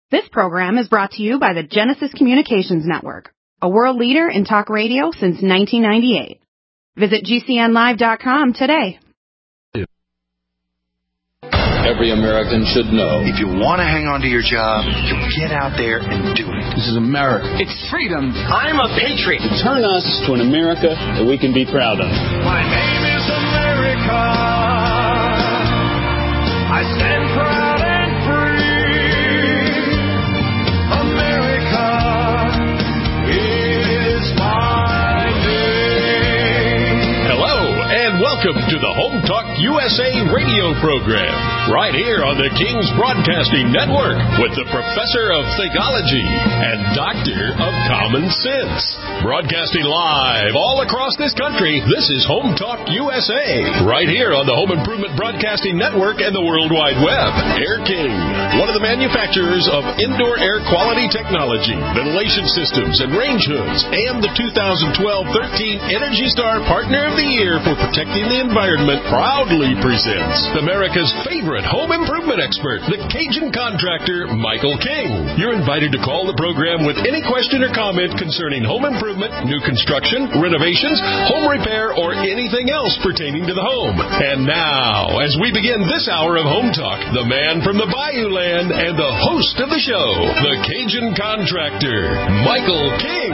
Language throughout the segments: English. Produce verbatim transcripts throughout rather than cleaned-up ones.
This program is brought to you by the Genesis Communications Network, a world leader in talk radio since nineteen ninety-eight. Visit G C N live dot com today. Every American should know. If you want to hang on to your job, you get out there and do it. This is America. It's freedom. I'm a patriot. To turn us to an America that we can be proud of. My name is America. I stand proud and free. America is my name. Hello, and welcome to the Home Talk U S A radio program, right here on the King's Broadcasting Network, with the Professor of Theology and Doctor of Common Sense. Broadcasting live all across this country, this is Home Talk U S A, right here on the Home Improvement Broadcasting Network and the World Wide Web. Air King, one of the manufacturers of indoor air quality technology, ventilation systems, and range hoods, and the two thousand twelve thirteen Energy Star Partner of the Year for protecting the environment, proudly presents America's favorite home improvement expert, the Cajun contractor, Michael King. You're invited to call the program with any question or comment concerning home improvement, new construction, renovations, home repair, or anything else pertaining to the home. And now, as we begin this hour of Home Talk, the man from the Bayou Land and the host of the show, the Cajun contractor, Michael King.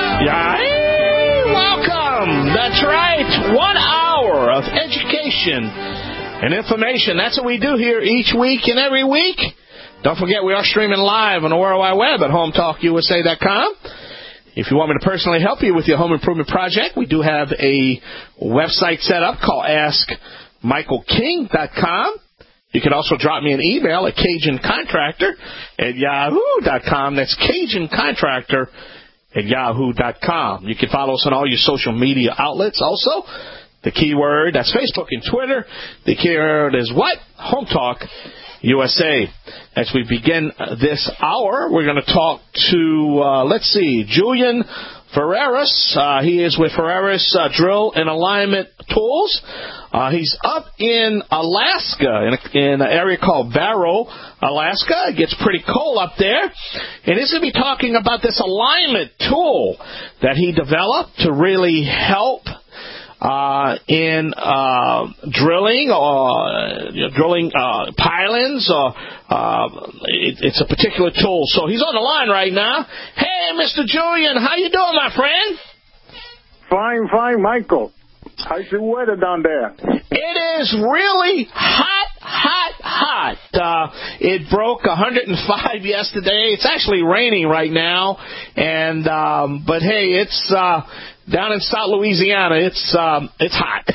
Yay! Welcome. That's right. One hour of education and information. That's what we do here each week and every week. Don't forget, we are streaming live on the World Wide Web at home talk U S A dot com. If you want me to personally help you with your home improvement project, we do have a website set up called ask michael king dot com. You can also drop me an email at cajun contractor at yahoo dot com. That's cajun contractor at yahoo dot com. You can follow us on all your social media outlets also. The keyword, that's Facebook and Twitter. The keyword is what? Home Talk U S A. As we begin this hour, we're going to talk to, uh, let's see, Julian Ferreras. Uh, he is with Ferreras uh, Drill and Alignment Tools. Uh, he's up in Alaska, in, a, in an area called Barrow, Alaska. It gets pretty cold up there. And he's going to be talking about this alignment tool that he developed to really help Uh, in uh, drilling or uh, you know, drilling uh, pilings, or uh, it, it's a particular tool. So he's on the line right now. Hey, Mister Julian, how you doing, my friend? Fine, fine, Michael. How's the weather down there? It is really hot, hot, hot. Uh, it broke one hundred five yesterday. It's actually raining right now, and um, but hey, it's uh, down in South Louisiana. It's um, it's hot.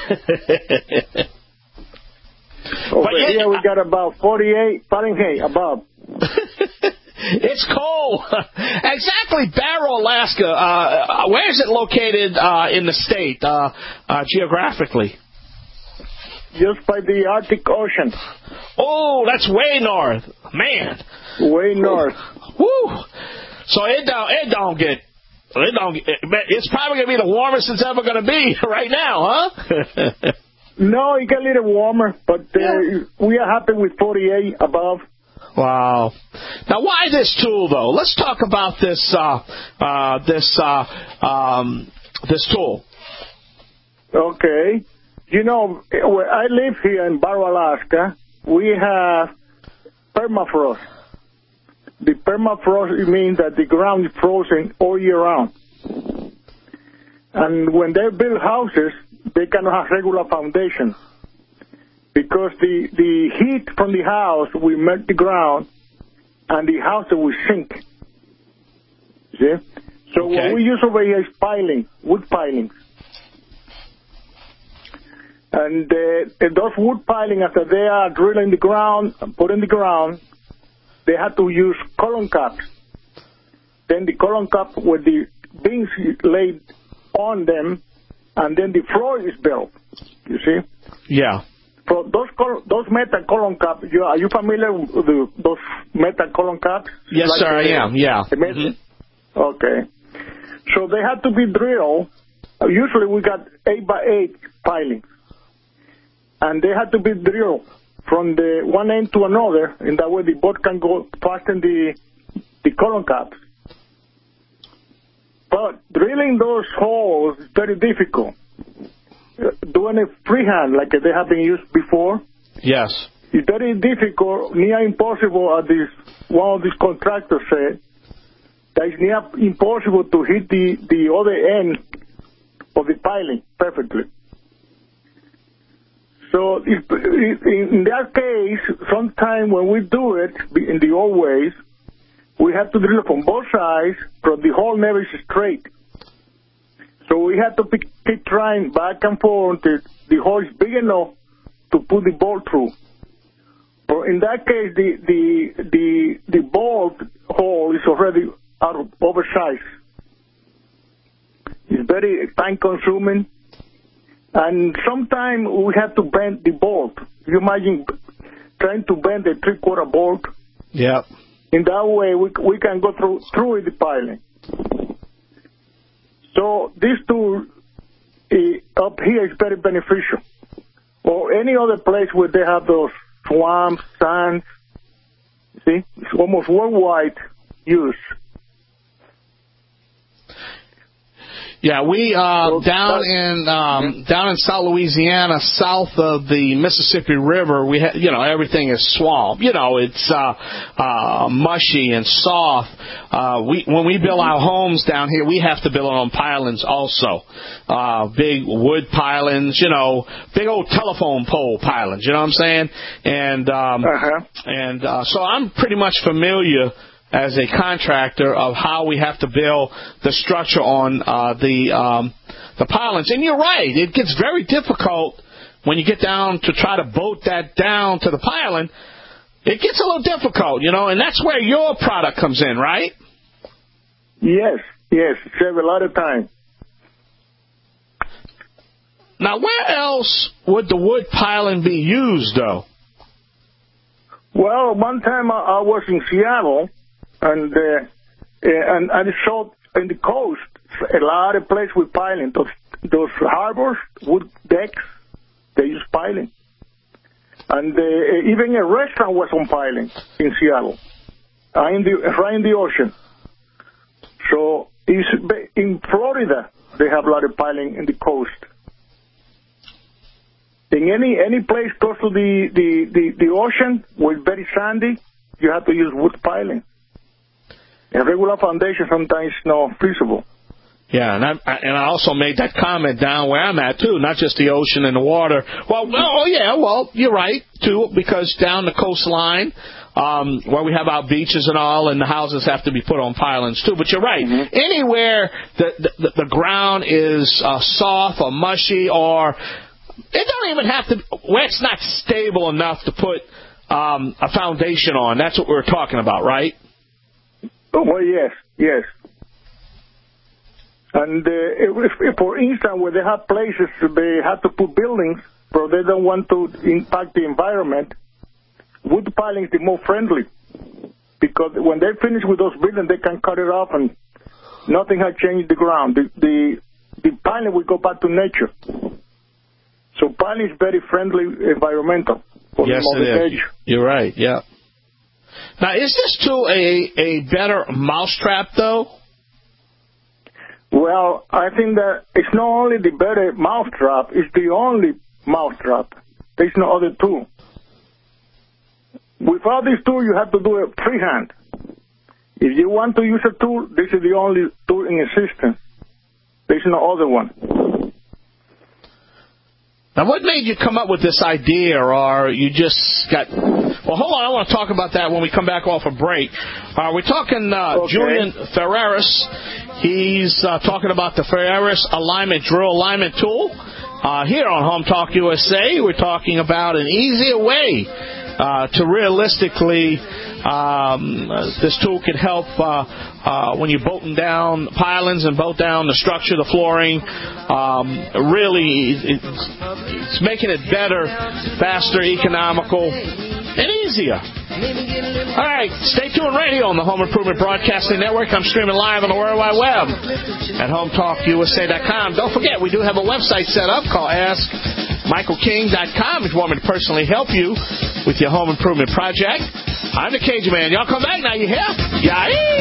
Over yeah, here we got about forty-eight Fahrenheit above. It's cold. Exactly, Barrow, Alaska. Uh, where is it located uh, in the state, uh, uh, geographically? Just by the Arctic Ocean. Oh, that's way north. Man. Way north. Woo. So it don't, it don't get, it don't get, it's probably going to be the warmest it's ever going to be right now, huh? No, it got a little warmer, but uh, yeah. We are happy with forty-eight above. Wow. Now, why this tool, though? Let's talk about this uh, uh, this uh, um, this tool. Okay. You know, where I live here in Barrow, Alaska, we have permafrost. The permafrost means that the ground is frozen all year round. And when they build houses, they cannot have regular foundation, because the, the heat from the house will melt the ground and the house will sink. See? So okay. What we use over here is piling, wood pilings. And uh, those wood piling, after they are drilled in the ground and put in the ground, they have to use column caps. Then the column cap with the beams laid on them, and then the floor is built. You see? Yeah. So those col- those metal column caps, you, are you familiar with the, those metal column caps? Yes, like sir, the, I am, yeah. Mm-hmm. Okay. So they have to be drilled. Usually we got eight by eight pilings. And they have to be drilled from the one end to another, and that way the boat can go fasten the the column caps. But drilling those holes is very difficult. Doing it freehand like they have been used before. Yes. It's very difficult, near impossible, as this, one of these contractors said, that it's near impossible to hit the, the other end of the piling perfectly. So if, if, in that case, sometimes when we do it in the old ways, we have to drill from both sides, but the hole never is straight. So we have to pick, keep trying back and forth until the hole is big enough to put the bolt through. But in that case, the the the the bolt hole is already out of oversized. It's very time consuming, and sometimes we have to bend the bolt. You imagine trying to bend a three quarter bolt. Yeah. In that way, we we can go through through the piling. So this tool uh, up here is very beneficial. Or any other place where they have those swamps, sands, see, it's almost worldwide use. Yeah, we uh, down in um, down in South Louisiana, south of the Mississippi River, we ha- you know everything is swamp. You know it's uh, uh, mushy and soft. Uh, we when we build our homes down here, we have to build on pilings also. Uh, big wood pilings, you know, big old telephone pole pilings. You know what I'm saying? And um, uh-huh. and uh, so I'm pretty much familiar as a contractor of how we have to build the structure on uh, the um, the pilings. And you're right, it gets very difficult when you get down to try to bolt that down to the piling. It gets a little difficult, you know, and that's where your product comes in, right? Yes, yes, save a lot of time. Now, where else would the wood piling be used, though? Well, one time I, I was in Seattle, and uh, and and saw in the coast a lot of places with piling. Those those harbors, wood decks, they use piling, and uh, even a restaurant was on piling in Seattle, uh, in the right in the ocean. So it's, in Florida, they have a lot of piling in the coast. In any any place close to the the, the, the ocean where it's very sandy, you have to use wood piling. A regular foundation sometimes is not feasible. Yeah, and I, I and I also made that comment down where I'm at too, not just the ocean and the water. Well, oh yeah, well you're right too, because down the coastline, um, where we have our beaches and all, and the houses have to be put on pilings too. But you're right. Mm-hmm. Anywhere the, the the ground is uh, soft or mushy, or it don't even have to, where it's not stable enough to put um, a foundation on. That's what we were talking about, right? Oh, well, yes, yes. And uh, if, if, for instance, where they have places they have to put buildings, but they don't want to impact the environment, wood piling is the more friendly. Because when they finish with those buildings, they can cut it off and nothing has changed the ground. The, the, the piling will go back to nature. So piling is very friendly environmental. Yes, it is. You're right, yeah. Now, is this tool a, a better mousetrap, though? Well, I think that it's not only the better mousetrap, it's the only mousetrap. There's no other tool. Without this tool, you have to do it freehand. If you want to use a tool, this is the only tool in existence. There's no other one. Now, what made you come up with this idea, or you just got... Well, hold on, I want to talk about that when we come back off a break. Uh, we're talking uh, okay. Julian Ferreras. He's uh, talking about the Ferreras Alignment Drill Alignment Tool. Uh, here on Home Talk U S A, we're talking about an easier way uh, to realistically... Um, this tool can help uh, uh, when you're bolting down pilings and bolt down the structure, the flooring. Um, really, it's, it's making it better, faster, economical, and easier. All right, stay tuned right here on the Home Improvement Broadcasting Network. I'm streaming live on the World Wide Web at home talk U S A dot com. Don't forget, we do have a website set up called ask michael king dot com if you want me to personally help you with your home improvement project. I'm the Cajun Man. Y'all come back now, you hear? Yeah.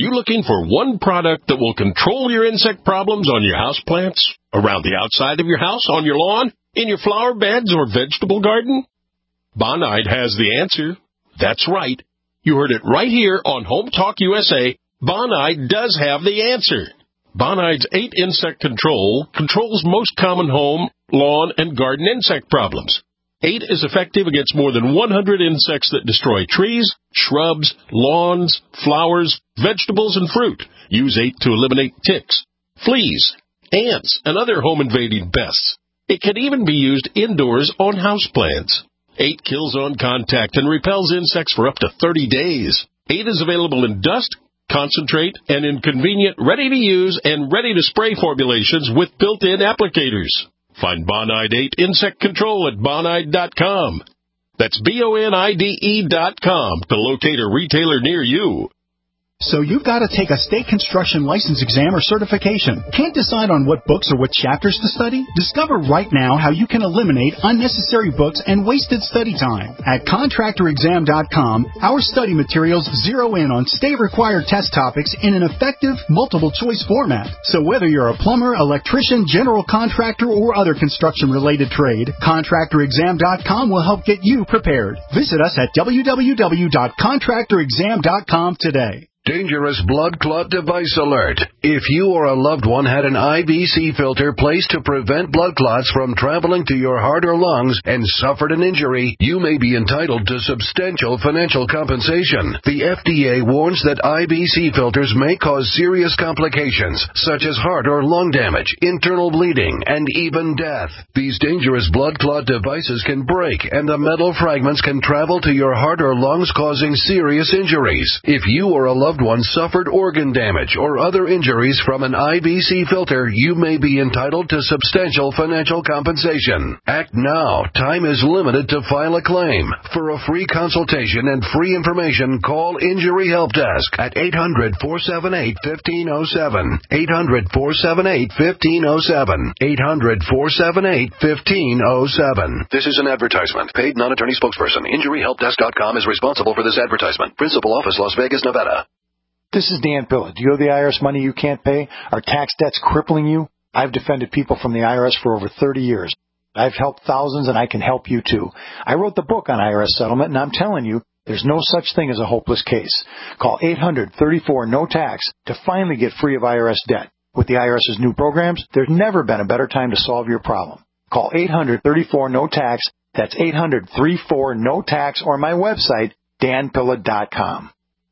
you looking for one product that will control your insect problems on your houseplants, around the outside of your house, on your lawn, in your flower beds or vegetable garden? Bonide has the answer. That's right. You heard it right here on Home Talk U S A. Bonide does have the answer. Bonide's eight Insect Control controls most common home, lawn, and garden insect problems. eight is effective against more than one hundred insects that destroy trees, shrubs, lawns, flowers, vegetables, and fruit. Use eight to eliminate ticks, fleas, ants, and other home-invading pests. It can even be used indoors on houseplants. eight kills on contact and repels insects for up to thirty days. eight is available in dust, concentrate, and in convenient, ready-to-use and ready-to-spray formulations with built-in applicators. Find Bonide eight Insect Control at bonide dot com. That's B O N I D E dot com to locate a retailer near you. So you've got to take a state construction license exam or certification. Can't decide on what books or what chapters to study? Discover right now how you can eliminate unnecessary books and wasted study time. At contractor exam dot com, our study materials zero in on state-required test topics in an effective, multiple-choice format. So whether you're a plumber, electrician, general contractor, or other construction-related trade, contractor exam dot com will help get you prepared. Visit us at w w w dot contractor exam dot com today. Dangerous blood clot device alert. If you or a loved one had an I V C filter placed to prevent blood clots from traveling to your heart or lungs and suffered an injury, you may be entitled to substantial financial compensation. The F D A warns that I V C filters may cause serious complications, such as heart or lung damage, internal bleeding, and even death. These dangerous blood clot devices can break, and the metal fragments can travel to your heart or lungs, causing serious injuries. If you or a loved one suffered organ damage or other injuries from an I V C filter, you may be entitled to substantial financial compensation. Act now. Time is limited to file a claim. For a free consultation and free information, call Injury Help Desk at eight hundred, four seven eight, one five zero seven. eight hundred, four seven eight, one five zero seven. eight hundred, four seven eight, one five zero seven. This is an advertisement. Paid non-attorney spokesperson. Injury Help Desk dot com is responsible for this advertisement. Principal office, Las Vegas, Nevada. This is Dan Pilla. Do you owe the I R S money you can't pay? Are tax debts crippling you? I've defended people from the I R S for over thirty years. I've helped thousands, and I can help you too. I wrote the book on I R S settlement, and I'm telling you, there's no such thing as a hopeless case. Call eight hundred, thirty-four, no tax to finally get free of I R S debt. With the IRS's new programs, there's never been a better time to solve your problem. Call eight hundred, thirty-four, no tax. That's eight hundred, thirty-four, no tax, or my website, dan pilla dot com.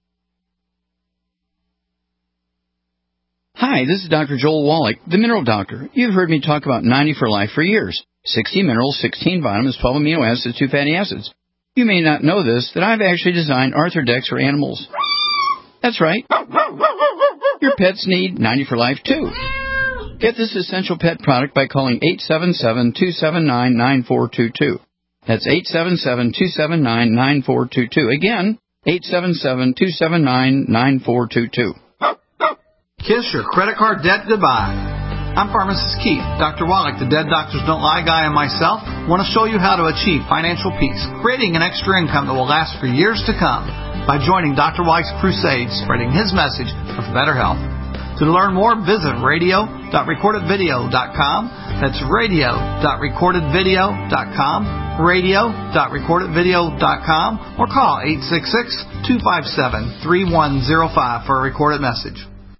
Hi, this is Doctor Joel Wallach, the Mineral Doctor. You've heard me talk about ninety for Life for years. sixty minerals, sixteen vitamins, twelve amino acids, two fatty acids. You may not know this, that I've actually designed Arthrodex for animals. That's right. Your pets need ninety for Life, too. Get this essential pet product by calling eight seven seven, two seven nine, nine four two two. That's eight seven seven, two seven nine, nine four two two. Again, eight seven seven, two seven nine, nine four two two. Kiss your credit card debt goodbye. I'm Pharmacist Keith. Doctor Wallach, the Dead Doctors Don't Lie guy, and myself want to show you how to achieve financial peace, creating an extra income that will last for years to come by joining Doctor Wallach's crusade, spreading his message of better health. To learn more, visit radio dot recorded video dot com. That's radio dot recorded video dot com, radio dot recorded video dot com, or call eight six six, two five seven, three one zero five for a recorded message.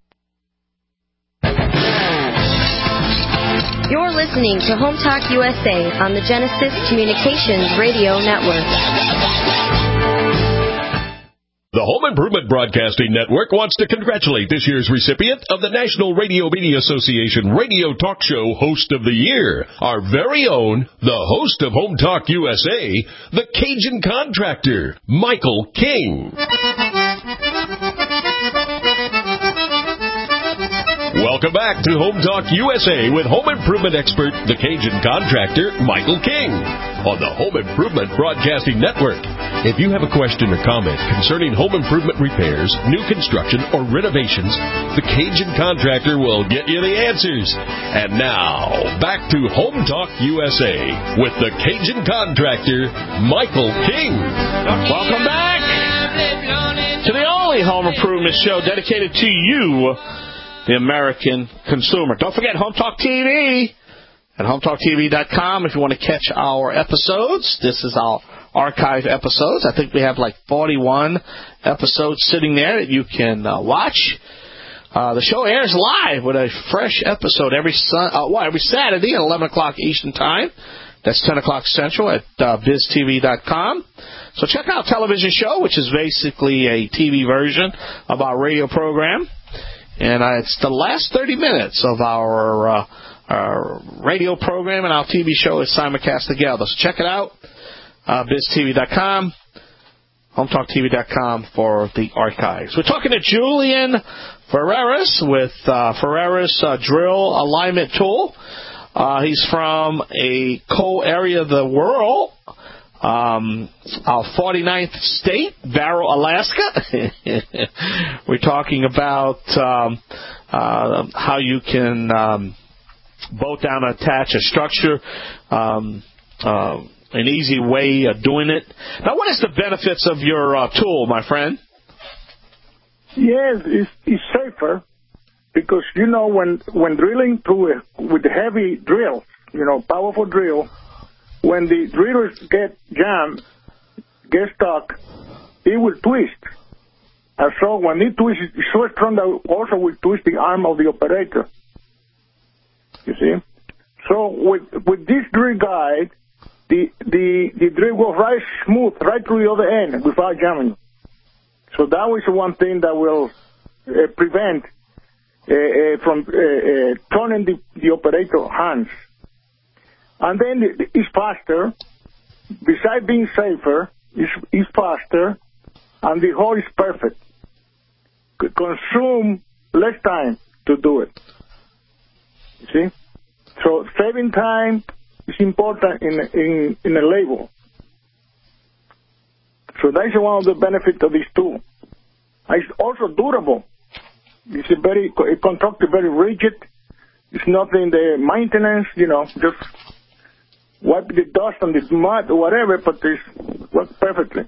You're listening to Home Talk U S A on the Genesis Communications Radio Network. The Home Improvement Broadcasting Network wants to congratulate this year's recipient of the National Radio Media Association Radio Talk Show Host of the Year, our very own, the host of Home Talk U S A, the Cajun Contractor, Michael King. Welcome back to Home Talk U S A with home improvement expert, the Cajun Contractor, Michael King, on the Home Improvement Broadcasting Network. If you have a question or comment concerning home improvement repairs, new construction, or renovations, the Cajun Contractor will get you the answers. And now, back to Home Talk U S A with the Cajun Contractor, Michael King. Welcome back to the only only home improvement show dedicated to you, the American consumer. Don't forget Home Talk T V at home talk t v dot com if you want to catch our episodes. This is our archive episodes. I think we have like forty-one episodes sitting there that you can uh, watch. Uh, the show airs live with a fresh episode every sun, uh, well, every Saturday at eleven o'clock Eastern Time. That's ten o'clock Central at uh, biz t v dot com. So check out Television Show, which is basically a T V version of our radio program. And uh, it's the last thirty minutes of our, uh, our radio program, and our T V show is simulcast together. So check it out, uh, biz t v dot com, home talk t v dot com for the archives. We're talking to Julian Ferreras with uh, Ferreras uh, Drill Alignment Tool. Uh, he's from a coal area of the world, um, our forty-ninth state, Barrow, Alaska. We're talking about um, uh, how you can um, bolt down and attach a structure, um, uh, an easy way of doing it. Now, what is the benefits of your uh, tool, my friend? Yes, it's, it's safer. Because, you know, when, when drilling through a, with heavy drill, you know, powerful drill, when the drillers get jammed, get stuck, it will twist. And so when it twists, it's so strong that also will twist the arm of the operator. You see? So with with this drill guide, the, the, the drill goes right smooth, right through the other end without jamming. So that was one thing that will uh, prevent Uh, uh, from uh, uh, turning the, the operator hands. And then it, it's faster. Besides being safer, it's, it's faster, and the hole is perfect. C- consume less time to do it. You see? So saving time is important in in, in a label. So that's one of the benefits of this tool. It's also durable. It's a very a constructed, very rigid. It's nothing the maintenance, you know, just wipe the dust and the mud or whatever, but it works perfectly.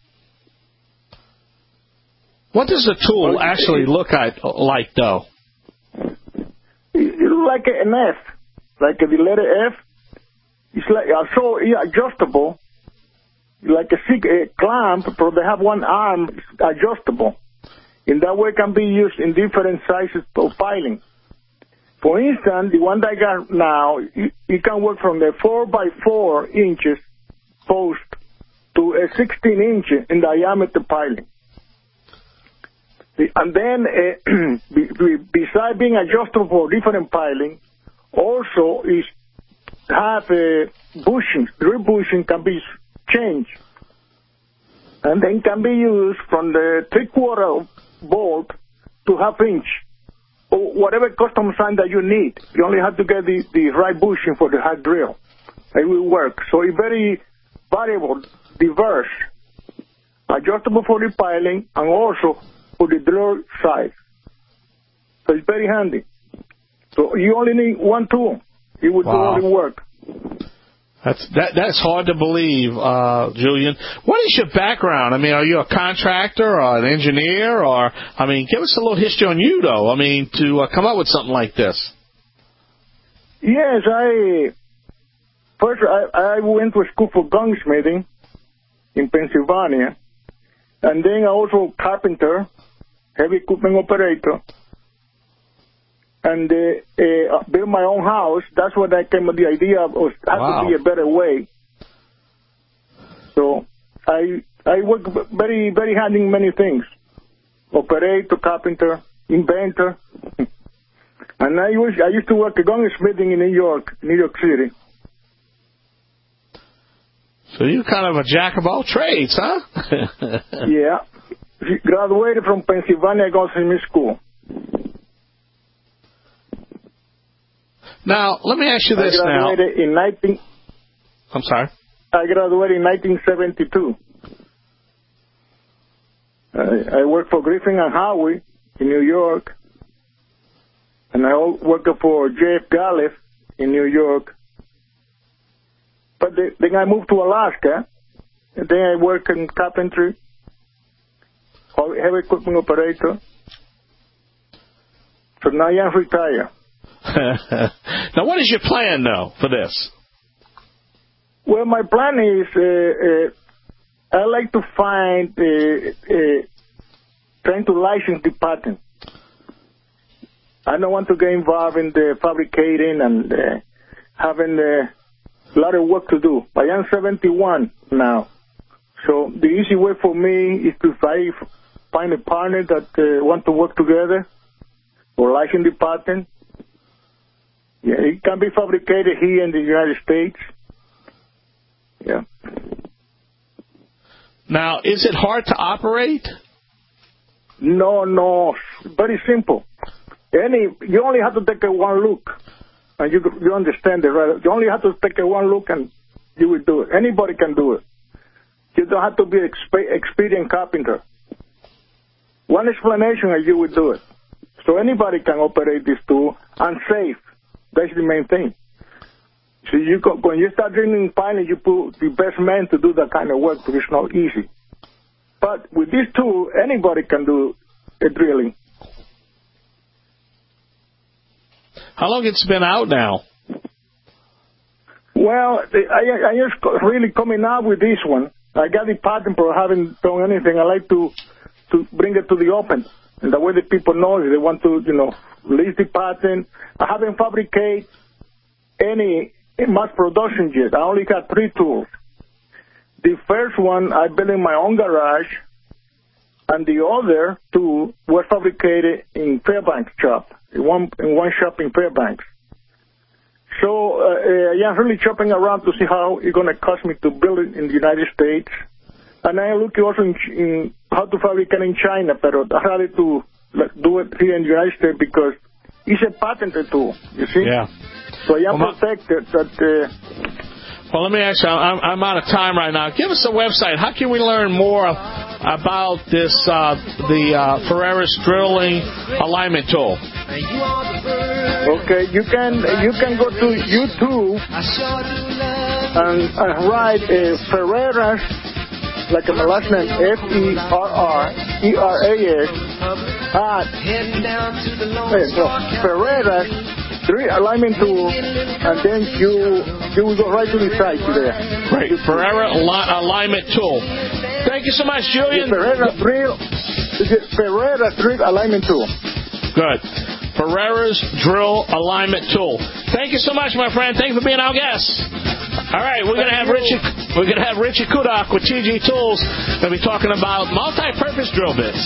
What does the tool well, actually it, look at, like, though? It, it looks like an F, like the letter F. It's like so adjustable, like a, a clamp, but they have one arm adjustable. In that way, it can be used in different sizes of piling. For instance, the one that I got now, it, it can work from the four by four inches post to a sixteen inch in diameter piling. The, and then, uh, be, be, besides being adjustable for different piling, also is have a bushing, drill bushing can be changed, and then can be used from the three quarter bolt to half inch, or whatever custom sign that you need. You only have to get the, the right bushing for the hard drill. It will work. So it's very variable, diverse, adjustable for the piling and also for the drill size. So it's very handy. So you only need one tool. It will wow. do all the work. That's that. That's hard to believe, uh, Julian. What is your background? I mean, are you a contractor or an engineer, or I mean, give us a little history on you, though. I mean, to uh, come up with something like this. Yes, I first I, I went to school for gunsmithing in Pennsylvania, and then I also carpenter, heavy equipment operator. And uh, uh, build my own house. That's what I came with the idea of. Was had wow. to be a better way. So I I work very very hard in many things: operator, carpenter, inventor. And I was I used to work at gunsmithing in New York, New York City. So you're kind of a jack of all trades, huh? Yeah. Graduated from Pennsylvania Gunsmith School. Now, let me ask you this I graduated now. in nineteen. I'm sorry. I graduated in nineteen seventy-two. I, I worked for Griffin and Howie in New York, and I worked for J F Galef in New York. But the, then I moved to Alaska, and then I worked in carpentry. heavy equipment operator. So now I'm retired. Now, what is your plan, though, for this? Well, my plan is uh, uh, I like to find, uh, uh, trying to license the patent. I don't want to get involved in the fabricating and uh, having uh, a lot of work to do. I am seventy-one now. So the easy way for me is to find, find a partner that uh, want to work together or license the patent. Yeah, it can be fabricated here in the United States. Yeah. Now, is it hard to operate? No, no. Very simple. Any, you only have to take a one look, and you you understand it, right? You only have to take a one look, and you will do it. Anybody can do it. You don't have to be an exp- experienced carpenter. One explanation, and you will do it. So anybody can operate this tool and safe. That's the main thing. So you go, when you start drilling piling, you put the best man to do that kind of work, because it's not easy. But with this tool, anybody can do a drilling. How long it's been out now? Well, I, I just really coming out with this one. I got the patent, but I haven't done anything. I like to to bring it to the open, and the way the people know it, they want to, you know, release the patent. I haven't fabricated any mass production yet. I only got three tools. The first one I built in my own garage, and the other two were fabricated in Fairbanks shop, in one in one shop in Fairbanks. So uh, uh, yeah, I'm really shopping around to see how it's going to cost me to build it in the United States. And I'm looking also in, in how to fabricate in China, but I rather to like, do it here in the United States because it's a patented tool, you see? Yeah. So I am well, protected that... Uh, well, let me ask you, I'm, I'm out of time right now. Give us a website. How can we learn more about this, uh, the uh, Ferreira's drilling alignment tool? Okay, you can you can go to YouTube and, and write uh, Ferreira's, like my last name, F E R R E R A S, at hey, no, Ferreira's Drill Alignment Tool, and then you you will go right to the site there. Right, Ferreira Al- Alignment Tool. Thank you so much, Julian. The Ferreira Drill, the Ferreira Drill Alignment Tool. Good. Ferreira's Drill Alignment Tool. Thank you so much, my friend. Thank you for being our guest. All right, we're gonna have Richie. We're gonna have Richie Kudak with T G Tools. Gonna be talking about multi-purpose drill bits.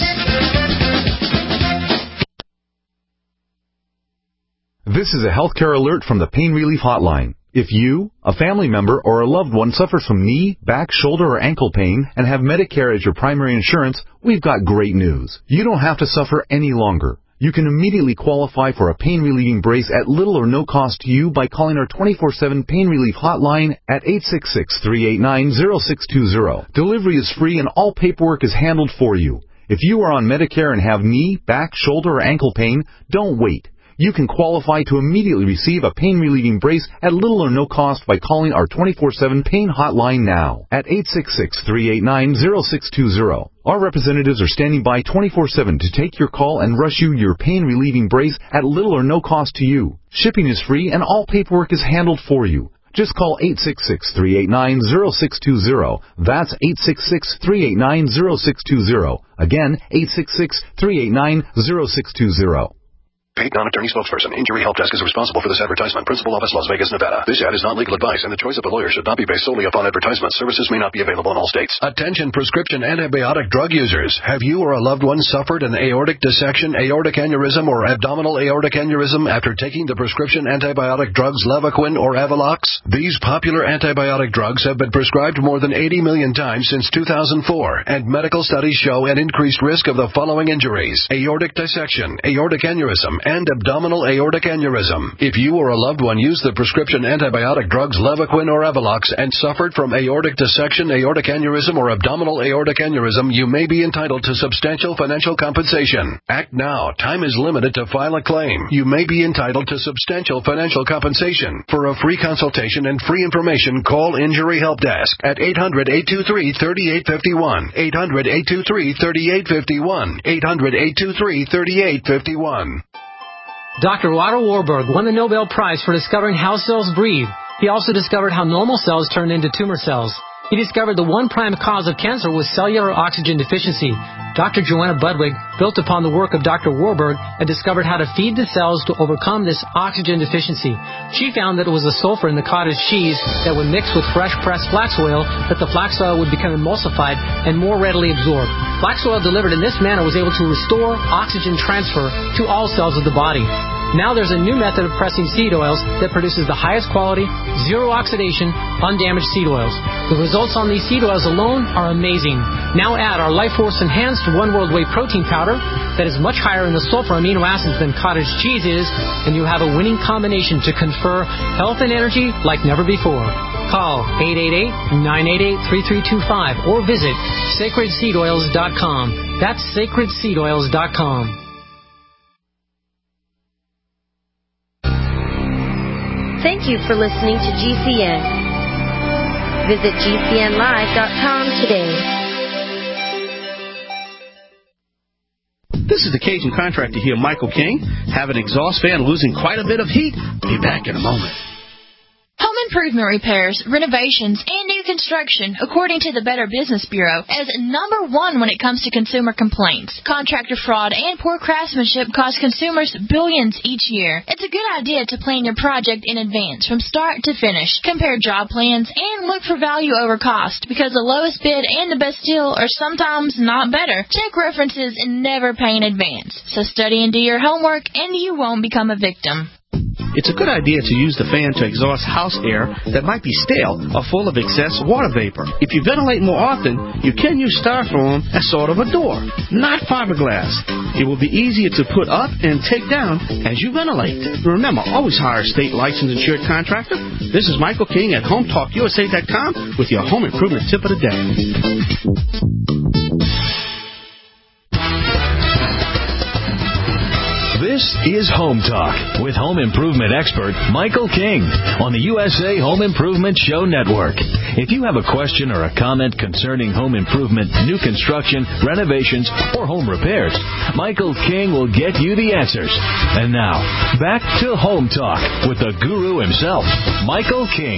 This is a healthcare alert from the Pain Relief Hotline. If you, a family member, or a loved one suffers from knee, back, shoulder, or ankle pain and have Medicare as your primary insurance, we've got great news. You don't have to suffer any longer. You can immediately qualify for a pain-relieving brace at little or no cost to you by calling our twenty-four seven Pain Relief Hotline at eight six six, three eight nine, zero six two zero. Delivery is free and all paperwork is handled for you. If you are on Medicare and have knee, back, shoulder, or ankle pain, don't wait. You can qualify to immediately receive a pain-relieving brace at little or no cost by calling our twenty-four seven Pain Hotline now at eight six six, three eight nine, zero six two zero. Our representatives are standing by twenty-four seven to take your call and rush you your pain-relieving brace at little or no cost to you. Shipping is free and all paperwork is handled for you. Just call eight six six, three eight nine, zero six two zero. That's eight six six, three eight nine, zero six two zero. Again, eight six six, three eight nine, zero six two zero. Paid non-attorney spokesperson. Injury Help Desk is responsible for this advertisement. Principal office, Las Vegas, Nevada. This ad is not legal advice, and the choice of a lawyer should not be based solely upon advertisement. Services may not be available in all states. Attention prescription antibiotic drug users. Have you or a loved one suffered an aortic dissection, aortic aneurysm, or abdominal aortic aneurysm after taking the prescription antibiotic drugs Levaquin or Avelox? These popular antibiotic drugs have been prescribed more than eighty million times since two thousand four, and medical studies show an increased risk of the following injuries: aortic dissection, aortic aneurysm, and abdominal aortic aneurysm. If you or a loved one used the prescription antibiotic drugs Levaquin or Avelox and suffered from aortic dissection, aortic aneurysm, or abdominal aortic aneurysm, you may be entitled to substantial financial compensation. Act now. Time is limited to file a claim. You may be entitled to substantial financial compensation. For a free consultation and free information, call Injury Help Desk at eight hundred, eight two three, three eight five one, eight hundred, eight two three, three eight five one, eight hundred, eight two three, three eight five one. Doctor Otto Warburg won the Nobel Prize for discovering how cells breathe. He also discovered how normal cells turn into tumor cells. He discovered the one prime cause of cancer was cellular oxygen deficiency. Doctor Joanna Budwig built upon the work of Doctor Warburg and discovered how to feed the cells to overcome this oxygen deficiency. She found that it was the sulfur in the cottage cheese that would mix with fresh pressed flax oil that the flax oil would become emulsified and more readily absorbed. Flax oil delivered in this manner was able to restore oxygen transfer to all cells of the body. Now there's a new method of pressing seed oils that produces the highest quality, zero oxidation, undamaged seed oils. The results on these seed oils alone are amazing. Now add our Life Force Enhanced One World Whey Protein Powder that is much higher in the sulfur amino acids than cottage cheese is, and you have a winning combination to confer health and energy like never before. Call eight eight eight, nine eight eight, three three two five or visit sacred seed oils dot com. That's sacred seed oils dot com. Thank you for listening to G C N. Visit G C N live dot com today. This is the Cajun contractor here, Michael King. Have an exhaust fan losing quite a bit of heat? Be back in a moment. Home improvement repairs, renovations, and new construction, according to the Better Business Bureau, is number one when it comes to consumer complaints. Contractor fraud and poor craftsmanship cost consumers billions each year. It's a good idea to plan your project in advance, from start to finish. Compare job plans and look for value over cost, because the lowest bid and the best deal are sometimes not better. Check references and never pay in advance. So study and do your homework, and you won't become a victim. It's a good idea to use the fan to exhaust house air that might be stale or full of excess water vapor. If you ventilate more often, you can use styrofoam as sort of a door, not fiberglass. It will be easier to put up and take down as you ventilate. Remember, always hire a state licensed insured contractor. This is Michael King at home talk U S A dot com with your home improvement tip of the day. This is Home Talk with home improvement expert Michael King on the U S A Home Improvement Show Network. If you have a question or a comment concerning home improvement, new construction, renovations, or home repairs, Michael King will get you the answers. And now, back to Home Talk with the guru himself, Michael King.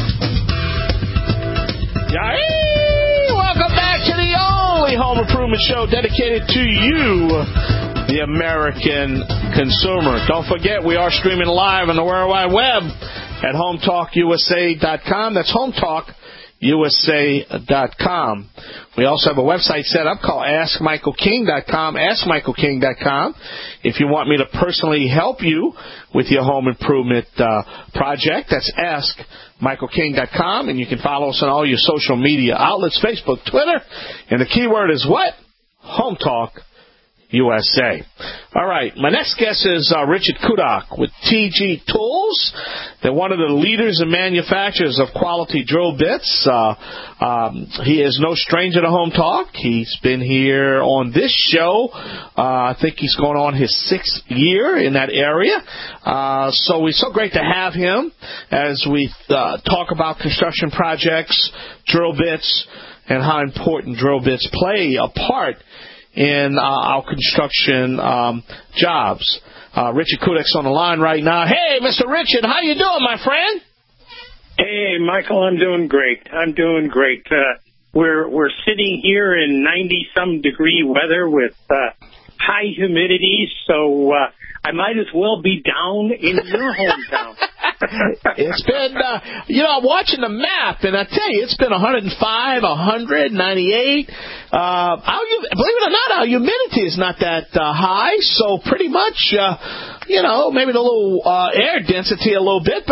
Yay! Welcome back to the only home improvement show dedicated to you, the American consumer. Don't forget, we are streaming live on the World Wide Web at home talk U S A dot com. That's home talk U S A dot com. We also have a website set up called ask michael king dot com, ask michael king dot com. If you want me to personally help you with your home improvement uh, project, that's ask michael king dot com, and you can follow us on all your social media outlets, Facebook, Twitter, and the keyword is what? Home Talk U S A. All right, my next guest is uh, Richard Kudak with T G Tools. They're one of the leaders and manufacturers of quality drill bits. Uh, um, he is no stranger to Home Talk. He's been here on this show. Uh, I think he's going on his sixth year in that area. Uh, so it's so great to have him as we uh, talk about construction projects, drill bits, and how important drill bits play a part in uh, our construction um, jobs. Uh, Richard Kudak's on the line right now. Hey, Mister Richard, how you doing, my friend? Hey, Michael, I'm doing great. I'm doing great. Uh, we're we're sitting here in ninety some degree weather with uh, high humidity, so uh, I might as well be down in your hometown. It's been, uh, you know, I'm watching the map, and I tell you, it's been one hundred five, one hundred, ninety-eight. Uh, our, believe it or not, our humidity is not that uh, high, so pretty much, uh, you know, maybe the little uh, air density a little bit, but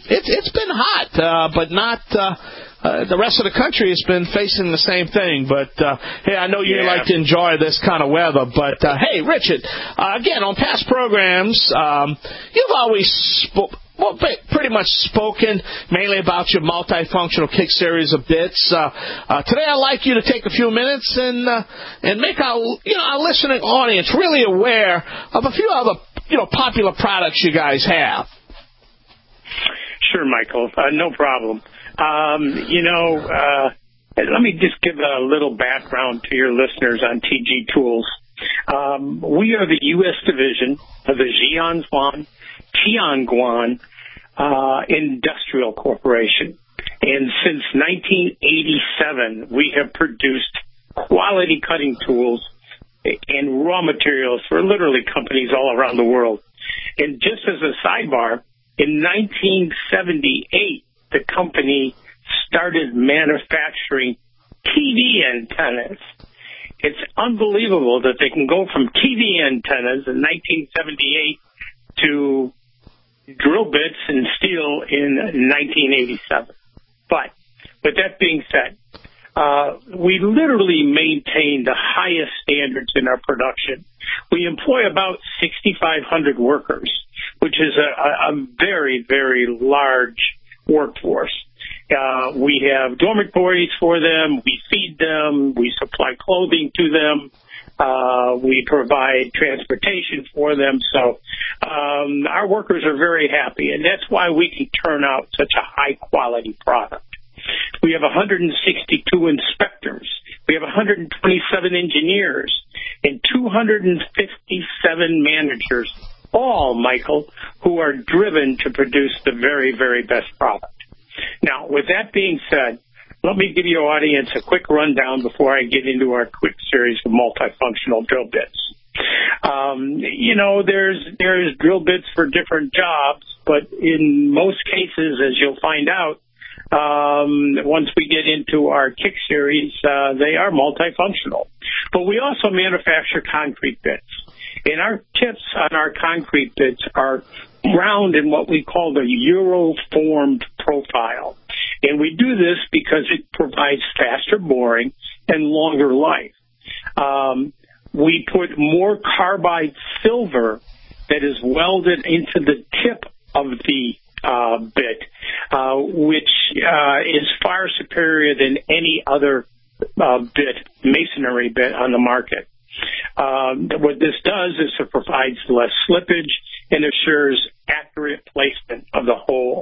it's it's been hot, uh, but not. Uh, Uh, the rest of the country has been facing the same thing, but uh, hey, I know you yeah. like to enjoy this kind of weather. But uh, hey, Richard, uh, again on past programs, um, you've always spoke. Well, pretty much spoken mainly about your multifunctional kick series of bits. Uh, uh, today, I'd like you to take a few minutes and uh, and make our you know our listening audience really aware of a few other you know popular products you guys have. Sure, Michael. Uh, no problem. Um, you know, uh, let me just give a little background to your listeners on T G Tools. Um, we are the U S division of the Jianzhuan Tianguan uh, Industrial Corporation. And since nineteen eighty-seven, we have produced quality cutting tools and raw materials for literally companies all around the world. And just as a sidebar, in nineteen seventy-eight, the company started manufacturing T V antennas. It's unbelievable that they can go from T V antennas in nineteen seventy-eight to drill bits and steel in nineteen eighty-seven. But with that being said, uh, we literally maintain the highest standards in our production. We employ about sixty-five hundred workers, which is a, a very, very large workforce. Uh, we have dormitories for them. We feed them. We supply clothing to them. Uh, we provide transportation for them. So um, our workers are very happy, and that's why we can turn out such a high-quality product. We have one hundred sixty-two inspectors. We have one hundred twenty-seven engineers and two hundred fifty-seven managers, all, Michael, who are driven to produce the very, very best product. Now, with that being said, let me give your audience a quick rundown before I get into our quick series of multifunctional drill bits. Um, you know, there's there's drill bits for different jobs, but in most cases, as you'll find out, um, once we get into our kick series, uh, they are multifunctional. But we also manufacture concrete bits. And our tips on our concrete bits are round in what we call the Euro-formed profile. And we do this because it provides faster boring and longer life. Um, we put more carbide silver that is welded into the tip of the uh, bit, uh, which uh, is far superior than any other uh, bit, masonry bit on the market. Um, what this does is it provides less slippage and assures accurate placement of the hole.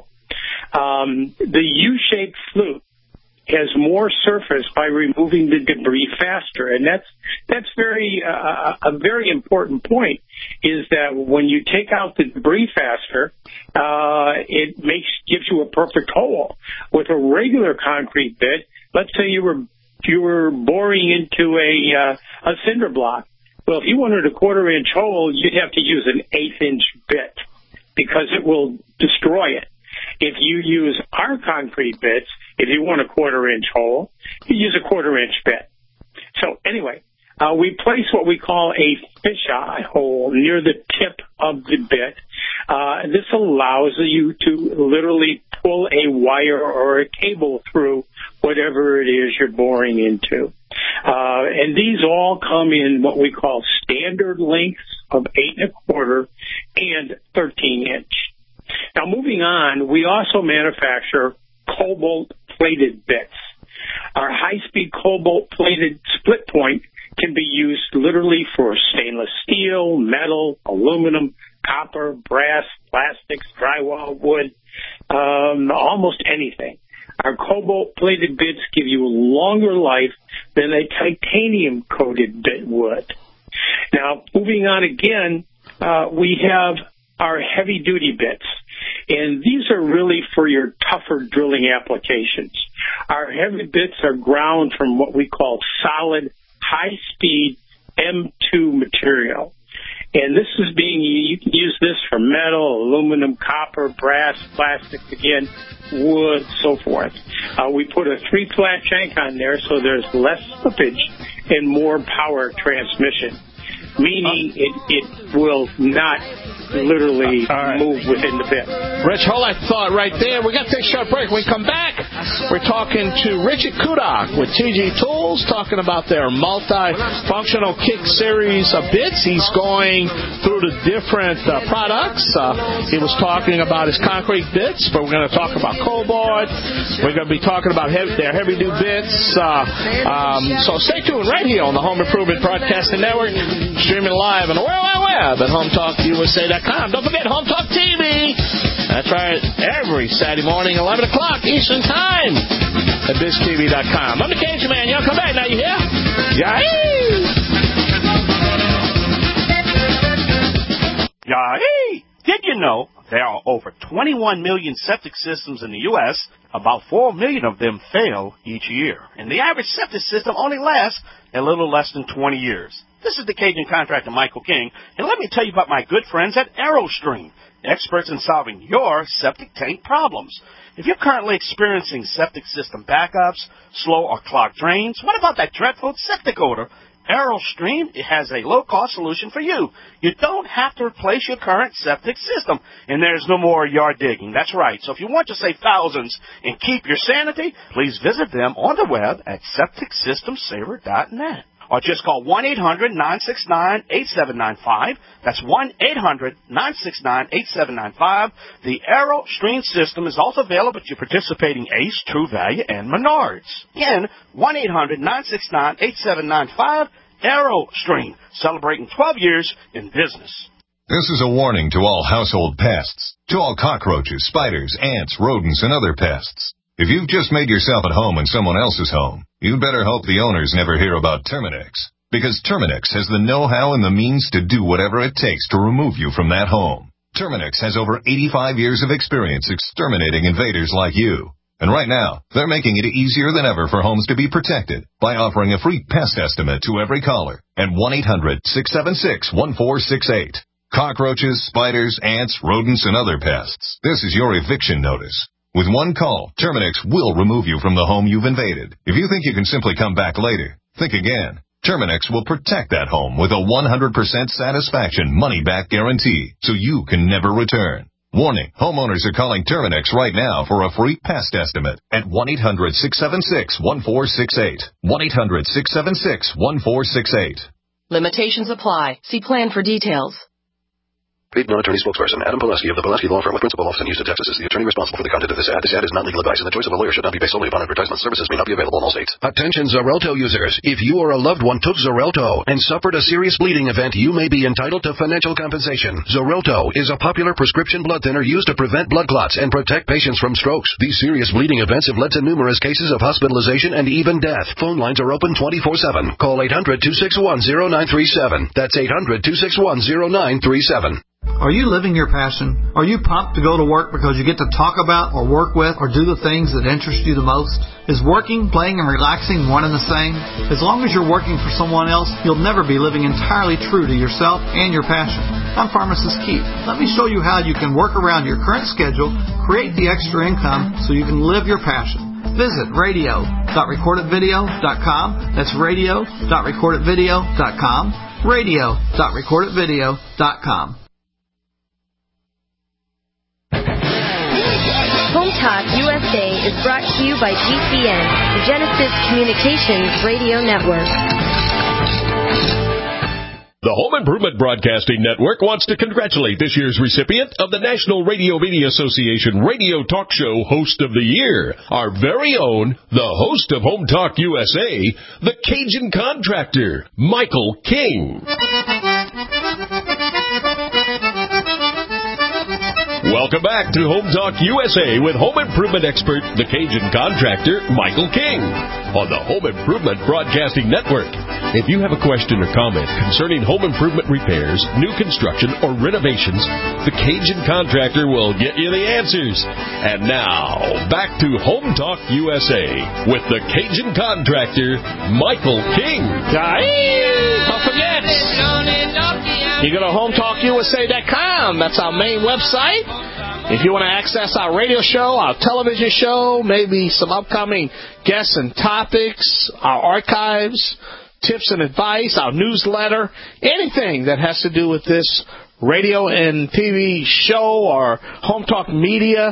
Um, the U-shaped flute has more surface by removing the debris faster, and that's that's very uh, a very important point. Is that when you take out the debris faster, uh, it makes gives you a perfect hole. With a regular concrete bit, let's say you were you were boring into a uh, a cinder block. Well, if you wanted a quarter inch hole, you'd have to use an eighth inch bit because it will destroy it. If you use our concrete bits, if you want a quarter inch hole, you use a quarter inch bit. So anyway, uh, we place what we call a fisheye hole near the tip of the bit. Uh, this allows you to literally pull a wire or a cable through whatever it is you're boring into. Uh, and these all come in what we call standard lengths of eight and a quarter and thirteen inch. Now, moving on, we also manufacture cobalt-plated bits. Our high-speed cobalt-plated split point can be used literally for stainless steel, metal, aluminum, copper, brass, plastics, drywall, wood, um, almost anything. Our cobalt-plated bits give you a longer life than a titanium-coated bit would. Now, moving on again, uh, we have our heavy-duty bits, and these are really for your tougher drilling applications. Our heavy bits are ground from what we call solid, high-speed M two material. And this is being, you can use this for metal, aluminum, copper, brass, plastics, again, wood, so forth. Uh, we put a three-flat shank on there so there's less slippage and more power transmission, meaning it, it will not literally right. move within the bit. Rich, hold that thought right there. We got to take a short break. When we come back, we're talking to Richard Kudok with T G Tools, talking about their multi-functional kick series of bits. He's going through the different uh, products. Uh, he was talking about his concrete bits, but we're going to talk about Cobalt. We're going to be talking about heavy, their heavy-duty bits. Uh, um, so stay tuned right here on the Home Improvement Broadcasting Network, streaming live on the World Wide Web at home talk U S A dot com. Don't forget Home Talk T V. That's right, every Saturday morning, eleven o'clock Eastern Time at biz t v dot com. I'm the Cajun Man. Y'all come back now, you hear? Yay! Yay! Did you know there are over twenty-one million septic systems in the U S? About four million of them fail each year. And the average septic system only lasts a little less than twenty years. This is the Cajun contractor, Michael King, and let me tell you about my good friends at AeroStream, experts in solving your septic tank problems. If you're currently experiencing septic system backups, slow or clogged drains, what about that dreadful septic odor? AeroStream has a low-cost solution for you. You don't have to replace your current septic system, and there's no more yard digging. That's right. So if you want to save thousands and keep your sanity, please visit them on the web at septic system saver dot net. Or just call one eight hundred nine six nine eight seven nine five. That's one eight hundred nine six nine eight seven nine five. The AeroStream system is also available at your participating Ace, True Value, and Menards. Again, one eight hundred nine six nine eight seven nine five. AeroStream, celebrating twelve years in business. This is a warning to all household pests, to all cockroaches, spiders, ants, rodents, and other pests. If you've just made yourself at home in someone else's home, you'd better hope the owners never hear about Terminix, because Terminix has the know-how and the means to do whatever it takes to remove you from that home. Terminix has over eighty-five years of experience exterminating invaders like you. And right now, they're making it easier than ever for homes to be protected by offering a free pest estimate to every caller at one eight hundred six seven six one four six eight. Cockroaches, spiders, ants, rodents, and other pests. This is your eviction notice. With one call, Terminix will remove you from the home you've invaded. If you think you can simply come back later, think again. Terminix will protect that home with a one hundred percent satisfaction money-back guarantee, so you can never return. Warning, homeowners are calling Terminix right now for a free pest estimate at one eight hundred six seven six one four six eight. one eight hundred six seven six one four six eight. Limitations apply. See plan for details. Paid non-attorney spokesperson Adam Pileski of the Pileski Law Firm with principal office in Houston, Texas is the attorney responsible for the content of this ad. This ad is not legal advice, and the choice of a lawyer should not be based solely upon advertisement. Services may not be available in all states. Attention Xarelto users. If you or a loved one took Xarelto and suffered a serious bleeding event, you may be entitled to financial compensation. Xarelto is a popular prescription blood thinner used to prevent blood clots and protect patients from strokes. These serious bleeding events have led to numerous cases of hospitalization and even death. Phone lines are open twenty-four seven. Call eight hundred two six one zero nine three seven. That's eight hundred two six one zero nine three seven. Are you living your passion? Are you pumped to go to work because you get to talk about or work with or do the things that interest you the most? Is working, playing, and relaxing one and the same? As long as you're working for someone else, you'll never be living entirely true to yourself and your passion. I'm Pharmacist Keith. Let me show you how you can work around your current schedule, create the extra income so you can live your passion. Visit radio dot record it video dot com. That's radio dot record it video dot com. radio dot record it video dot com. Home Talk U S A is brought to you by G C N, the Genesis Communications Radio Network. The Home Improvement Broadcasting Network wants to congratulate this year's recipient of the National Radio Media Association Radio Talk Show Host of the Year, our very own, the host of Home Talk U S A, the Cajun Contractor, Michael King. Welcome back to Home Talk U S A with home improvement expert, the Cajun Contractor, Michael King, on the Home Improvement Broadcasting Network. If you have a question or comment concerning home improvement repairs, new construction, or renovations, the Cajun Contractor will get you the answers. And now, back to Home Talk U S A with the Cajun Contractor, Michael King. Don't forget, you go to home talk U S A dot com. That's our main website. If you want to access our radio show, our television show, maybe some upcoming guests and topics, our archives, tips and advice, our newsletter, anything that has to do with this radio and T V show, our Home Talk Media,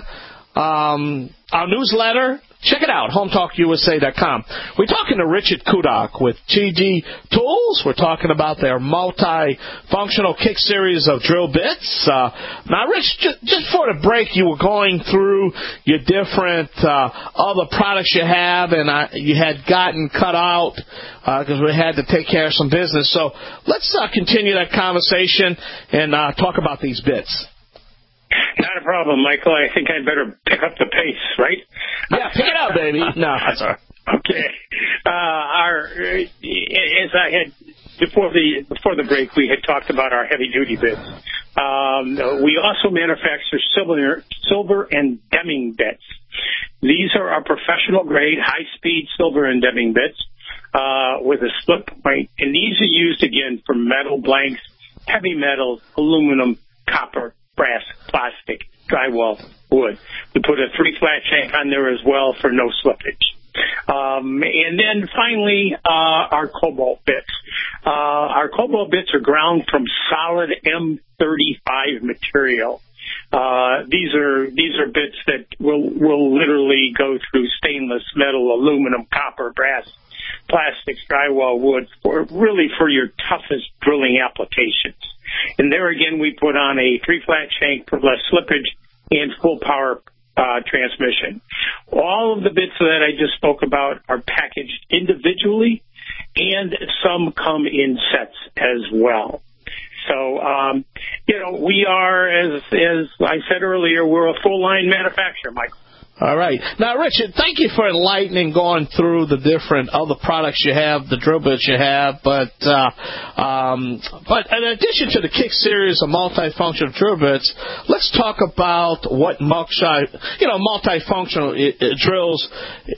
um, our newsletter. Check it out, home talk U S A dot com. We're talking to Richard Kudok with G G Tools. We're talking about their multi-functional kick series of drill bits. Uh, now, Rich, just, just before the break, you were going through your different uh, other products you have, and I, you had gotten cut out because uh, we had to take care of some business. So let's uh, continue that conversation and uh, talk about these bits. Not a problem, Michael. I think I'd better pick up the pace, right? Yeah, pick it up, baby. No, that's all right. Okay. Uh, our, as I had before the before the break, we had talked about our heavy duty bits. Um, we also manufacture silver silver and Deming bits. These are our professional grade, high speed silver and Deming bits uh, with a split point, and these are used again for metal blanks, heavy metals, aluminum, copper, brass, plastic, drywall, wood. We put a three flat shank on there as well for no slippage. Um, and then finally, uh, our cobalt bits. Uh, our cobalt bits are ground from solid M thirty-five material. Uh, these are these are bits that will will literally go through stainless, metal, aluminum, copper, brass, plastics, drywall, wood, for really for your toughest drilling applications. And there again, we put on a three-flat shank for less slippage and full power uh, transmission. All of the bits that I just spoke about are packaged individually, and some come in sets as well. So, um, you know, we are, as as I said earlier, we're a full-line manufacturer, Michael. All right. Now, Richard, thank you for enlightening, going through the different other products you have, the drill bits you have. But uh, um, but in addition to the Kick series of multifunctional drill bits, let's talk about what multi, you know, multifunctional uh, drills,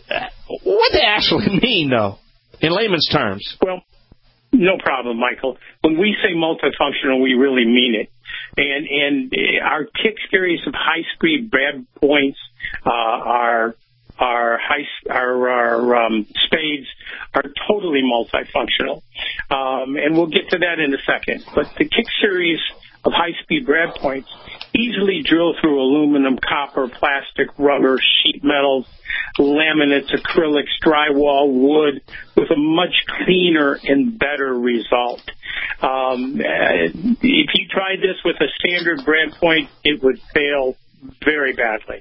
what they actually mean, though, in layman's terms. Well, no problem, Michael. When we say multifunctional, we really mean it. And and our Kick series of high-speed brad points, uh, our our high our, our um, spades are totally multifunctional, um, and we'll get to that in a second. But the Kick series of high-speed brad points easily drill through aluminum, copper, plastic, rubber, sheet metals, laminates, acrylics, drywall, wood, with a much cleaner and better result. Um, if you tried this with a standard brad point, it would fail very badly.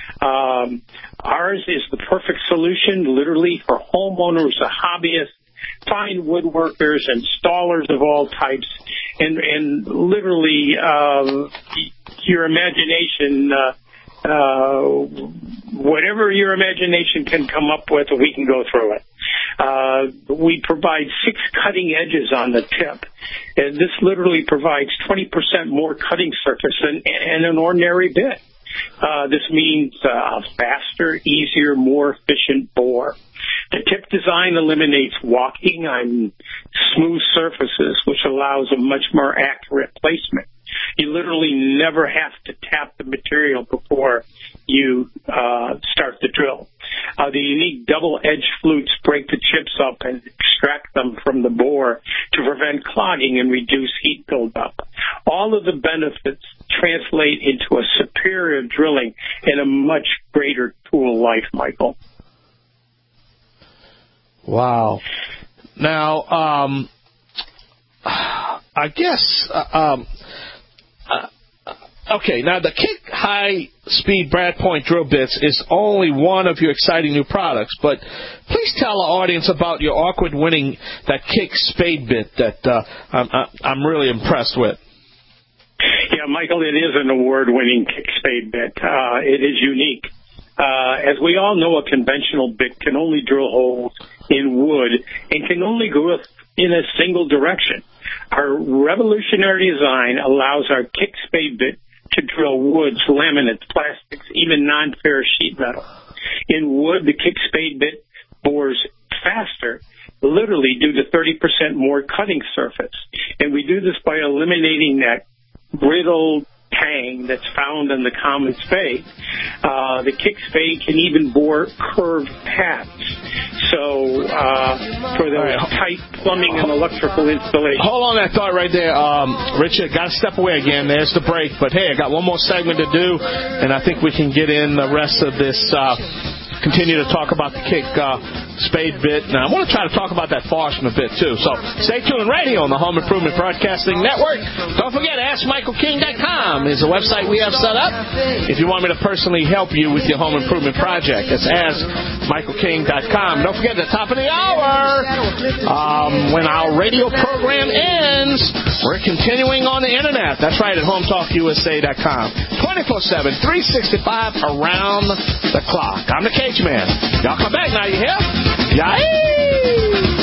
Um, ours is the perfect solution, literally, for homeowners, hobbyists, fine woodworkers, installers of all types, and, and literally uh, your imagination, uh, uh, whatever your imagination can come up with, we can go through it. Uh, we provide six cutting edges on the tip, and this literally provides twenty percent more cutting surface than, than an ordinary bit. Uh, this means uh, a faster, easier, more efficient bore. The tip design eliminates walking on smooth surfaces, which allows a much more accurate placement. You literally never have to tap the material before you uh, start the drill. Uh, the unique double-edged flutes break the chips up and extract them from the bore to prevent clogging and reduce heat buildup. All of the benefits translate into a superior drilling and a much greater tool life, Michael. Wow. Now, um, I guess, uh, um, uh, okay, now the Kick high-speed brad point drill bits is only one of your exciting new products, but please tell our audience about your award-winning, that Kick spade bit that uh, I'm, I'm really impressed with. Yeah, Michael, it is an award-winning Kick spade bit. Uh, it is unique. Uh, as we all know, a conventional bit can only drill holes in wood and can only go in a single direction. Our revolutionary design allows our Kick spade bit to drill woods, laminates, plastics, even non-ferrous sheet metal. In wood, the Kick spade bit bores faster, literally due to thirty percent more cutting surface. And we do this by eliminating that brittle tang that's found in the common spade. Uh, the kick spade can even bore curved paths. So uh, for those right. tight plumbing and electrical installations. Hold on that thought right there. Um, Richard, got to step away again. There's the break. But, hey, I got one more segment to do, and I think we can get in the rest of this, uh, continue to talk about the kick uh, spade bit. Now, I want to try to talk about that Forstner bit, too. So stay tuned right here on the Home Improvement Broadcasting Network. Don't forget, ask michael king dot com is the website we have set up. If you want me to personally help you with your home improvement project, that's ask michael king dot com. Don't forget, at the top of the hour, um, when our radio program ends, we're continuing on the Internet. That's right, at home talk u s a dot com. twenty-four seven, three sixty-five around the clock. I'm the Cage Man. Y'all come back now, you hear? Yay!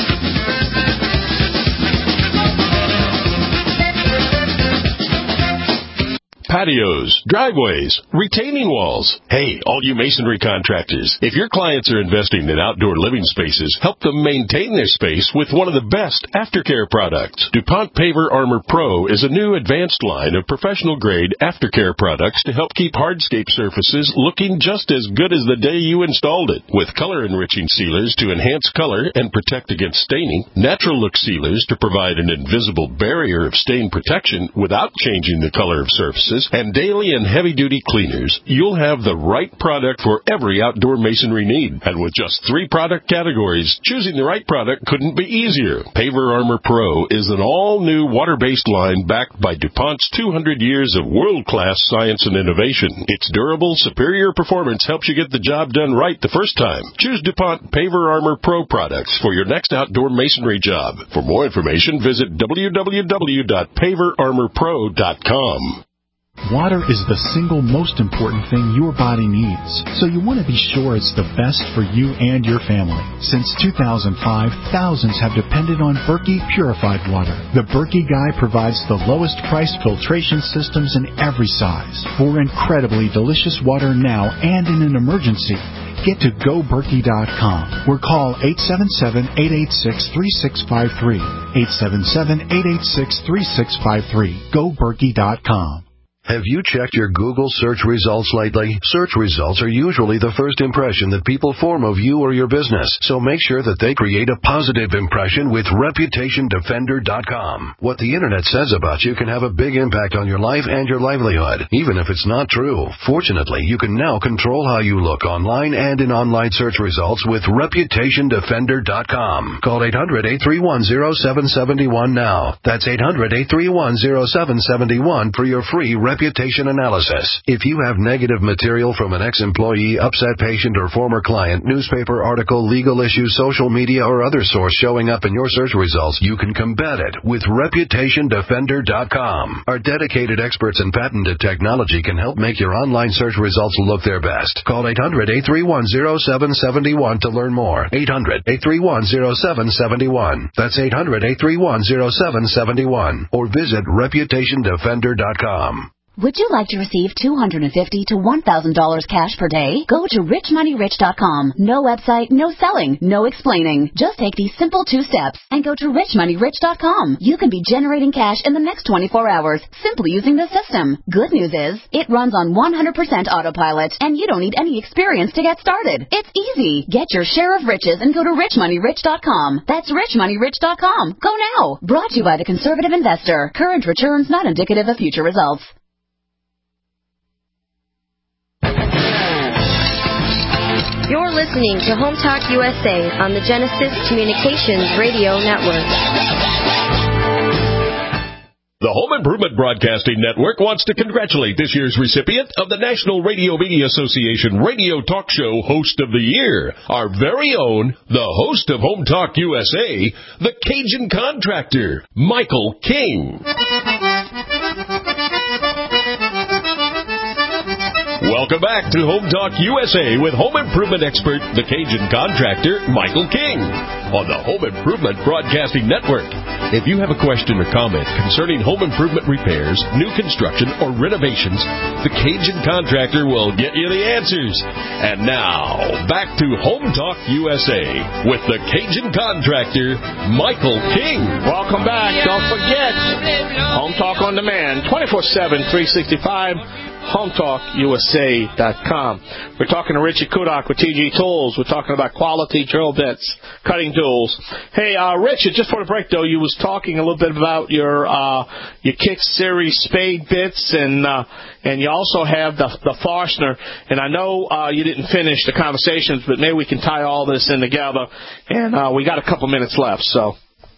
Patios, driveways, retaining walls. Hey, all you masonry contractors, if your clients are investing in outdoor living spaces, help them maintain their space with one of the best aftercare products. DuPont Paver Armor Pro is a new advanced line of professional-grade aftercare products to help keep hardscape surfaces looking just as good as the day you installed it. With color-enriching sealers to enhance color and protect against staining, natural look sealers to provide an invisible barrier of stain protection without changing the color of surfaces, and daily and heavy-duty cleaners, you'll have the right product for every outdoor masonry need. And with just three product categories, choosing the right product couldn't be easier. Paver Armor Pro is an all-new water-based line backed by DuPont's two hundred years of world-class science and innovation. Its durable, superior performance helps you get the job done right the first time. Choose DuPont Paver Armor Pro products for your next outdoor masonry job. For more information, visit w w w dot paver armor pro dot com. Water is the single most important thing your body needs, so you want to be sure it's the best for you and your family. Since two thousand five, thousands have depended on Berkey purified water. The Berkey Guy provides the lowest priced filtration systems in every size. For incredibly delicious water now and in an emergency, get to go berkey dot com or call eight seven seven, eight eight six, three six five three. eight seven seven, eight eight six, three six five three. go berkey dot com. Have you checked your Google search results lately? Search results are usually the first impression that people form of you or your business, so make sure that they create a positive impression with reputation defender dot com. What the Internet says about you can have a big impact on your life and your livelihood, even if it's not true. Fortunately, you can now control how you look online and in online search results with reputation defender dot com. Call eight hundred, eight three one, zero seven seven one now. That's eight hundred, eight three one, zero seven seven one for your free reputation analysis. If you have negative material from an ex-employee, upset patient, or former client, newspaper article, legal issue, social media, or other source showing up in your search results, you can combat it with reputation defender dot com. Our dedicated experts in patented technology can help make your online search results look their best. Call eight hundred, eight three one, zero seven seven one to learn more. eight hundred, eight three one, zero seven seven one. That's eight hundred, eight three one, zero seven seven one. Or visit reputation defender dot com. Would you like to receive two hundred fifty dollars to one thousand dollars cash per day? Go to rich money rich dot com. No website, no selling, no explaining. Just take these simple two steps and go to rich money rich dot com. You can be generating cash in the next twenty-four hours simply using the system. Good news is, it runs on one hundred percent autopilot and you don't need any experience to get started. It's easy. Get your share of riches and go to rich money rich dot com. That's rich money rich dot com. Go now. Brought to you by the Conservative Investor. Current returns not indicative of future results. You're listening to Home Talk U S A on the Genesis Communications Radio Network. The Home Improvement Broadcasting Network wants to congratulate this year's recipient of the National Radio Media Association Radio Talk Show Host of the Year, our very own, the host of Home Talk U S A, the Cajun Contractor, Michael King. Welcome back to Home Talk U S A with home improvement expert, the Cajun Contractor, Michael King, on the Home Improvement Broadcasting Network. If you have a question or comment concerning home improvement repairs, new construction, or renovations, the Cajun Contractor will get you the answers. And now, back to Home Talk U S A with the Cajun Contractor, Michael King. Welcome back. Don't forget, Home Talk on Demand, twenty-four seven, three sixty-five. home talk U S A dot com. We're talking to Richie Kudak with T G Tools. We're talking about quality drill bits, cutting tools. Hey, uh, Richard, just for the break, though, you was talking a little bit about your uh, your Kick Series spade bits, and uh, and you also have the the Forstner. And I know uh, you didn't finish the conversations, but maybe we can tie all this in together. And uh, we got a couple minutes left, so.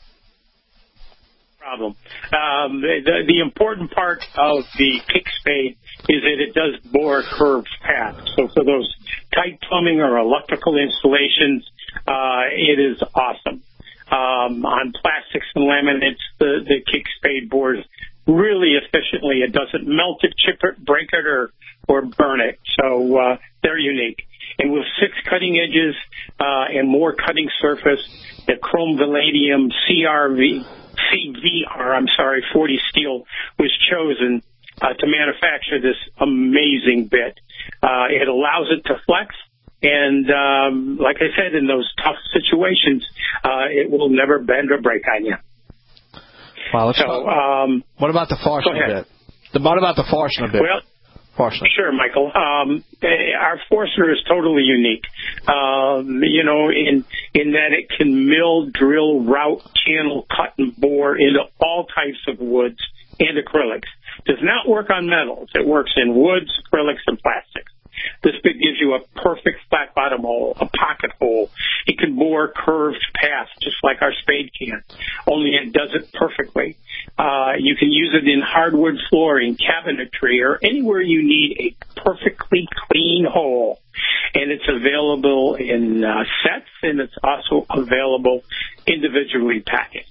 Problem. Um, the, the important part of the Kick Spade is that it does bore a curved path. So for those tight plumbing or electrical installations, uh, it is awesome. Um, on plastics and laminates, the, the Kick Spade bores really efficiently. It doesn't melt it, chip it, break it, or, or burn it. So uh, they're unique. And with six cutting edges uh, and more cutting surface, the chrome vanadium C R V, C V R, I'm sorry, forty steel was chosen uh, to manufacture this amazing bit. Uh, it allows it to flex, and um, like I said, in those tough situations, uh, it will never bend or break on you. Wow, let's so, talk. Um, what about the Forstner bit? The, what about the Forstner bit? Well, Forstner. Sure, Michael. Um, our Forstner is totally unique. Um, you know, in in that it can mill, drill, route, channel, cut, and bore into all types of woods and acrylics. Does not work on metals. It works in woods, acrylics, and plastics. This bit gives you a perfect flat bottom hole, a pocket hole. It can bore curved paths just like our spade can, only it does it perfectly. Uh, you can use it in hardwood flooring, cabinetry, or anywhere you need a perfectly clean hole. And it's available in uh, sets, and it's also available individually packaged.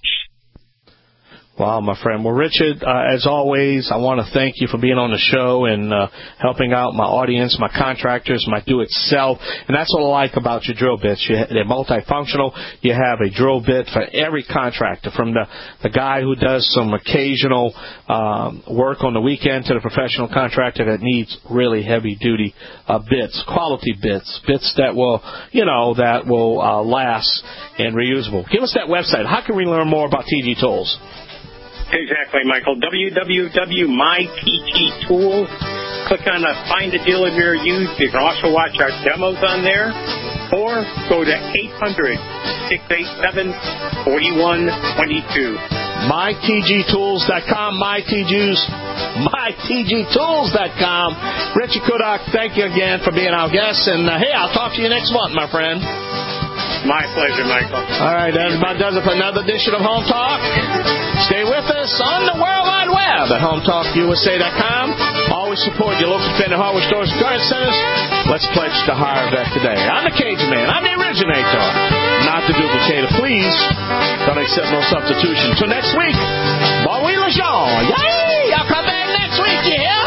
Wow, my friend. Well, Richard, uh, as always, I want to thank you for being on the show and uh, helping out my audience, my contractors, my do-it-self. And that's what I like about your drill bits. You, they're multifunctional. You have a drill bit for every contractor, from the, the guy who does some occasional um, work on the weekend to the professional contractor that needs really heavy-duty uh, bits, quality bits, bits that will, you know, that will uh, last and reusable. Give us that website. How can we learn more about T G Tools? Exactly, Michael. w w w dot my t g tools. Click on the Find a Dealer near you. You can also watch our demos on there. Or go to eight hundred, six eight seven, four one two two. my t g tools dot com. My T Gs, my t g tools dot com. Richie Kudak, thank you again for being our guest. And, uh, hey, I'll talk to you next month, my friend. My pleasure, Michael. All right, that about does it for another edition of Home Talk. Stay with us on the World Wide Web at home talk U S A dot com. Always support your local independent hardware stores and garden centers. Let's pledge to hire back today. I'm the Cajun Man. I'm the originator, not the duplicator. Please don't accept no substitution. Till next week, bon oui, Lejean. Yay! I'll come back next week, you hear?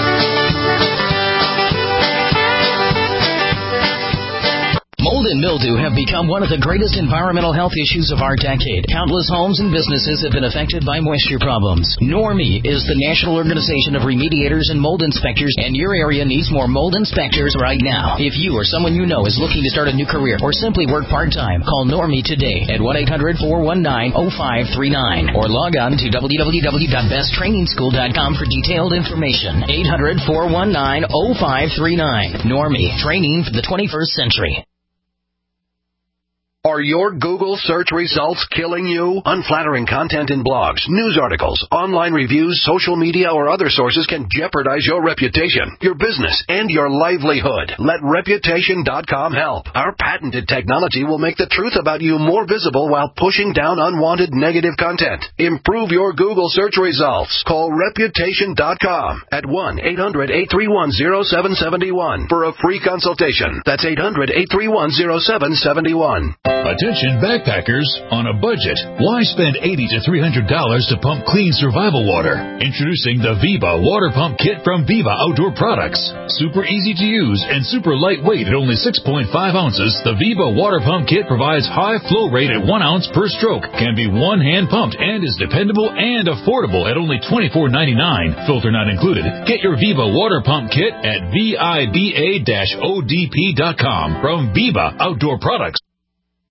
Mold and mildew have become one of the greatest environmental health issues of our decade. Countless homes and businesses have been affected by moisture problems. Normie is the National Organization of Remediators and Mold Inspectors, and your area needs more mold inspectors right now. If you or someone you know is looking to start a new career or simply work part-time, call Normie today at one eight hundred, four one nine, oh five three nine or log on to w w w dot best training school dot com for detailed information. eight hundred, four one nine, oh five three nine. Normie, training for the twenty-first century. Are your Google search results killing you? Unflattering content in blogs, news articles, online reviews, social media, or other sources can jeopardize your reputation, your business, and your livelihood. Let Reputation dot com help. Our patented technology will make the truth about you more visible while pushing down unwanted negative content. Improve your Google search results. Call Reputation dot com at one eight hundred, eight three one, oh seven seven one for a free consultation. That's eight hundred, eight three one, oh seven seven one. Attention backpackers on a budget. Why spend eighty to three hundred dollars to pump clean survival water? Introducing the Viva Water Pump Kit from Viva Outdoor Products. Super easy to use and super lightweight at only six point five ounces, the Viva Water Pump Kit provides high flow rate at one ounce per stroke, can be one hand pumped, and is dependable and affordable at only twenty-four ninety-nine. Filter not included. Get your Viva Water Pump Kit at viba dash o d p dot com from Viva Outdoor Products.